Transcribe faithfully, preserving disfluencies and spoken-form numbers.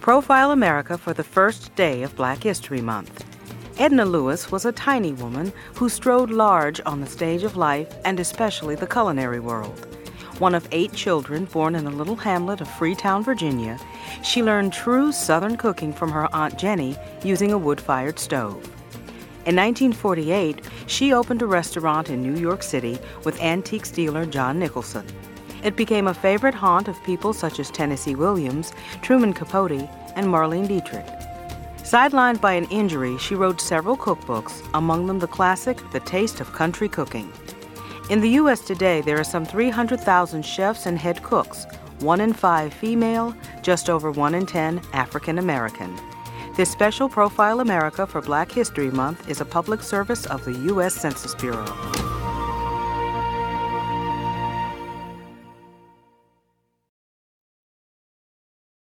Profile America for the first day of Black History Month. Edna Lewis was a tiny woman who strode large on the stage of life and especially the culinary world. One of eight children born in the little hamlet of Freetown, Virginia, she learned true Southern cooking from her Aunt Jenny using a wood-fired stove. In nineteen forty-eight, she opened a restaurant in New York City with antiques dealer John Nicholson. It became a favorite haunt of people such as Tennessee Williams, Truman Capote, and Marlene Dietrich. Sidelined by an injury, she wrote several cookbooks, among them the classic The Taste of Country Cooking. In the U S today, there are some three hundred thousand chefs and head cooks, one in five female, just over one in ten African American. This special Profile America for Black History Month is a public service of the U S Census Bureau.